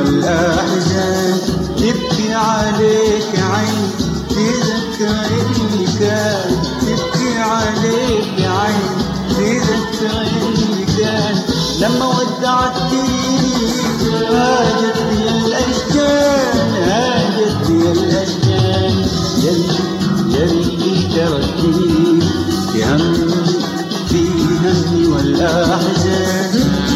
والأحزان، تبكي عليك عين تذكرني كان، تبكي عليك عين تذكرني كان، لما ودعتني هاجت لي الأشجان، هاجت لي الأشجان، يلي تركتني في همي والأحزان.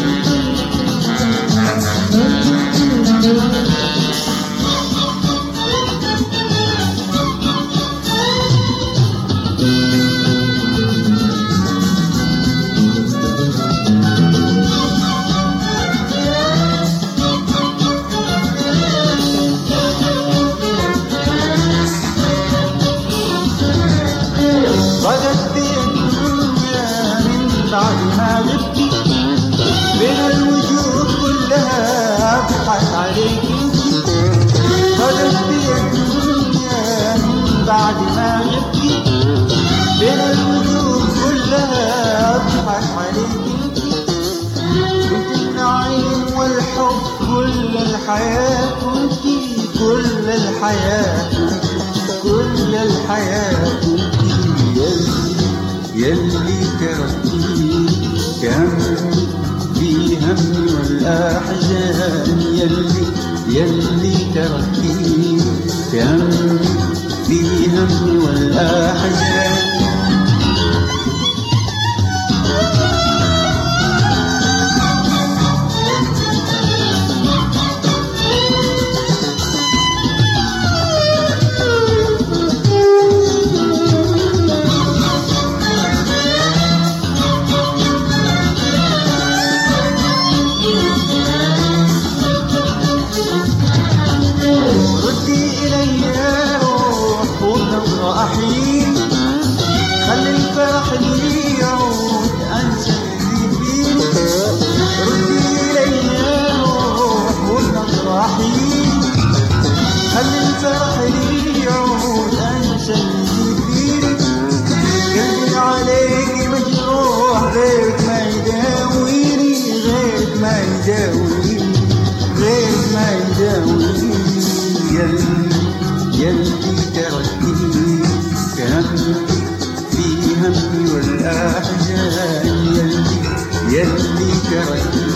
بعد ما غبتي بين الوجوه كلها أبحث عليك انتي، صدقتي يا الدنيا بعد ما غبتي بين الوجوه كلها أبحث عليك انتي، بنت النعيم والحب كل الحياة كنتي، كل الحياة كل الحياة كنتي، يلي تركتني كم في همي والأحزان، يلي تركتني كم في همي والأحزان. أحيي خلي الفرح اللي يعود أنسى اللي فيه، ردي إلي روح والنظرة أحيي خلي الفرح اللي يعود أنسى اللي فيه، قلبي عليك مجروح غيرك ما يداويني، غيرك ما يداويني، غيرك ما يداويني، يلي تركتني كم في همي والأحزان، يلي تركتني